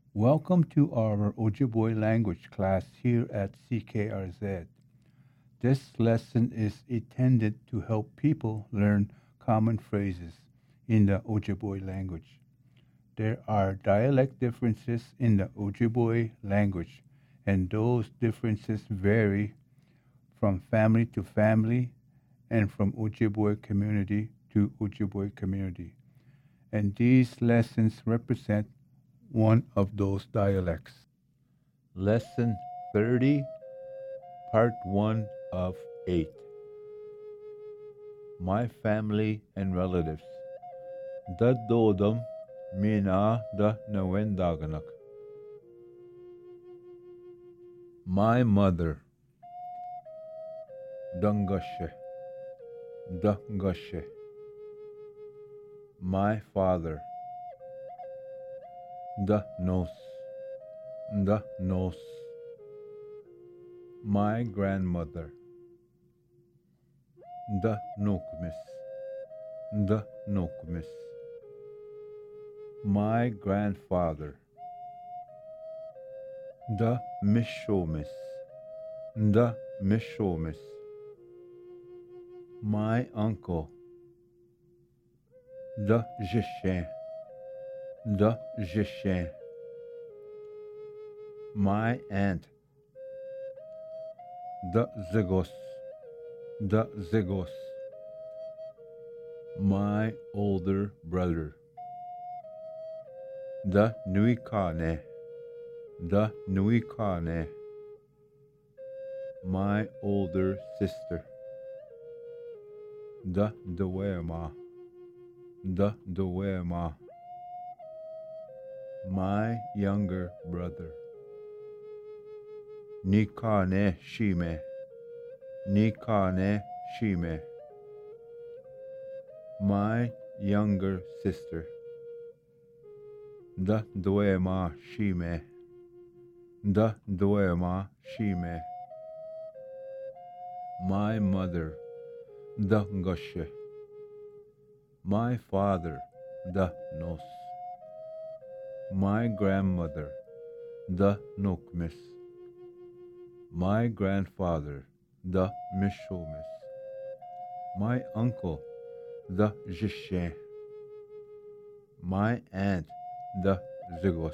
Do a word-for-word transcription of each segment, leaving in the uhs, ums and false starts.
Welcome to our Ojibwe language class here at C K R Z. This lesson is intended to help people learn common phrases in the Ojibwe language. There are dialect differences in the Ojibwe language, and those differences vary from family to family and from Ojibwe community to Ojibwe community. And these lessons represent one of those dialects. Lesson thirty, Part one of eight. My family and relatives. Da dodam mina da nawendaganak. My mother. Dungushe. Dungushe. My father. Da nos. Da nos. My grandmother. Da nokmis. Da nokmis. My grandfather. Da mishomis. Da mishomis. My uncle. Da jishin. Da jishin. My aunt. Da zigos. Da zigos. My older brother. Da nuikane. Da nuikane. My older sister. Da dwema. Da dwema. My younger brother. Nikane shime. Nikane shime. My younger sister. Da dwema shime. Da dwema shime. My mother. Da ngoshe. My father. Da nos. My grandmother. Da nokmis. My grandfather. Da mishomis. My uncle. Da jishin. My aunt. Da zigos.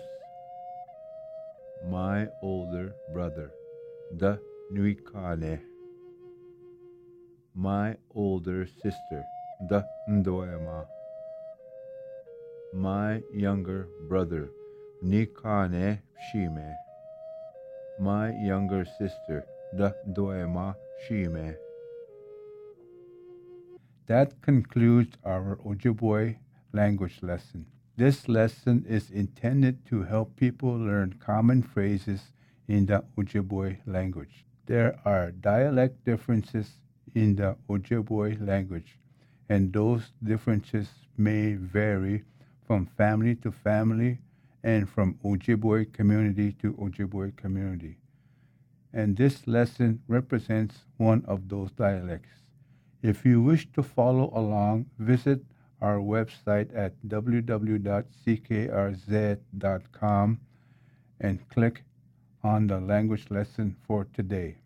My older brother. Da nuikane. My older sister. Da ndoema. My younger brother. Nikane shime. My younger sister. Da doema shime. That concludes our Ojibwe language lesson. This lesson is intended to help people learn common phrases in the Ojibwe language. There are dialect differences in the Ojibwe language, and those differences may vary from family to family and from Ojibwe community to Ojibwe community. And this lesson represents one of those dialects. If you wish to follow along, visit our website at w w w dot c k r z dot com and click on the language lesson for today.